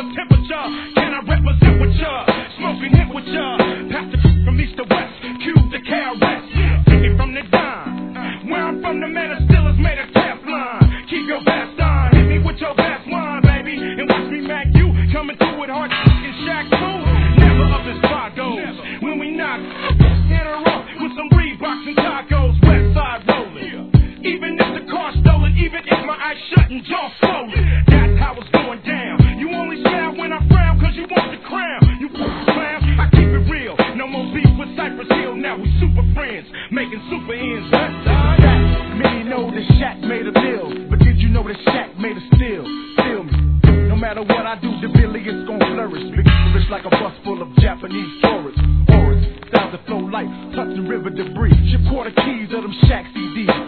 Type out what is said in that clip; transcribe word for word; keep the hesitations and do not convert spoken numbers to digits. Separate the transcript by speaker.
Speaker 1: a temperature. Can I represent with ya? Smoking hit with ya. Pass the from east to west, cube to K R S. Take it from the dime. Where I'm from, the man is still is made of Teflon. Keep your best on, hit me with your best one, baby, and watch me mac you. Coming through with hard and Shaq too. Never up as far goes. When we knock, hit her up with some Reeboks and tacos. West side rolling. Even if the car stolen, even if my eyes shut and jaw swollen. That's how it's going down. You only smile when I frown, cause you want the crown. You clown, I keep it real. No more beef with Cypress Hill, now we super friends, making super ends. West side.
Speaker 2: Many know that Shaq made a deal, but did you know that Shaq made a steal? Feel me. No matter what I do, the Billy is gon' flourish. Big flourish like a bus full of Japanese tourists. Auras, styles that flow light, Hudson River debris. Ship quarter keys of them Shaq C Ds.